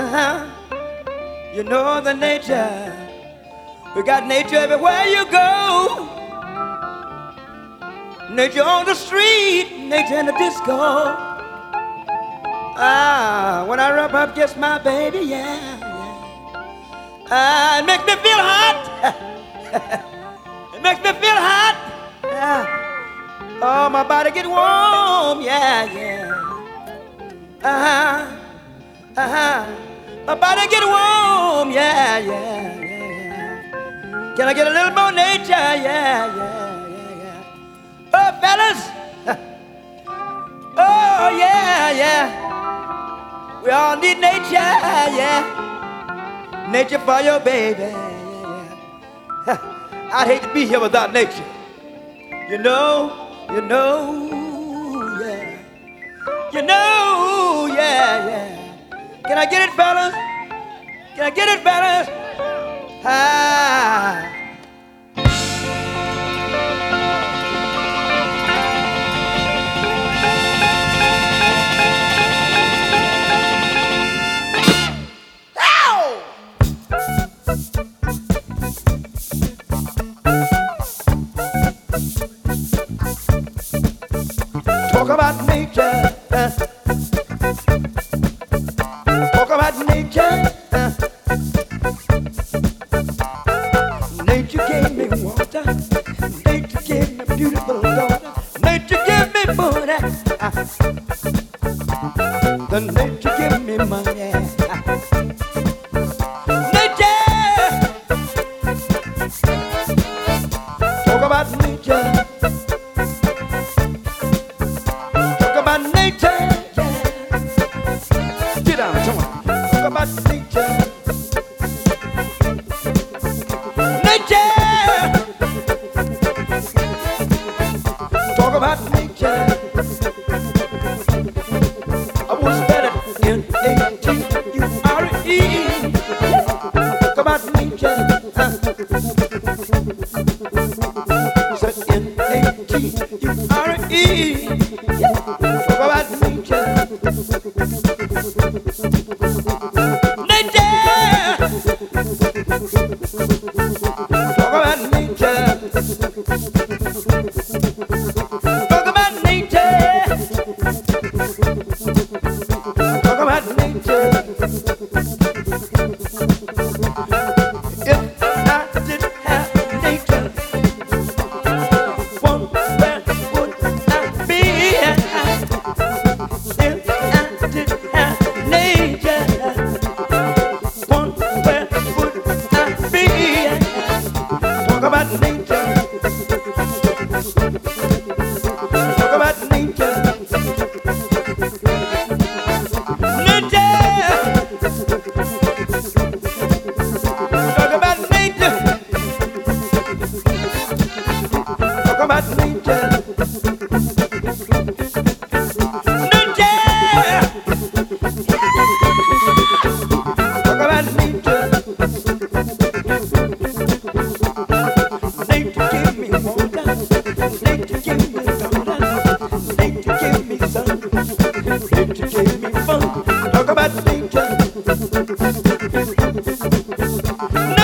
You know the nature. We got nature everywhere you go. Nature on the street, nature in the disco. When I rub up against my baby, yeah, it makes me feel hot. It makes me feel hot. Oh, my body get warm, yeah. My body get warm, yeah. Can I get a little more nature, yeah. Oh, fellas. Oh, yeah. We all need nature, yeah. Nature for your baby, yeah. I'd hate to be here without nature. You know, yeah. You know, yeah. Can I get it, fellas? Can I get it, fellas? Talk about nature. Talk about nature. Nature gave me water. Nature gave me beautiful daughter. Nature gave me money. The nature gave me money. Nature. Talk about nature. Talk about nature. Get down, come on. Talk about nature. Talk about nature. I was better in N-A-T-U-R-E. Talk about nature. Said N-A-T-U-R-E. Talk about nature. Talk about nature. Talk about nature. Talk about nature. If I didn't have nature, where would I be? If I didn't have nature, where would I be? Talk about nature. Talk about nature. Nature. Talk about nature. Talk about nature. Nature. Talk about nature. Nature give me water. Nature give me daughter. Nature give me sun. Nature give me fun. Talk about nature.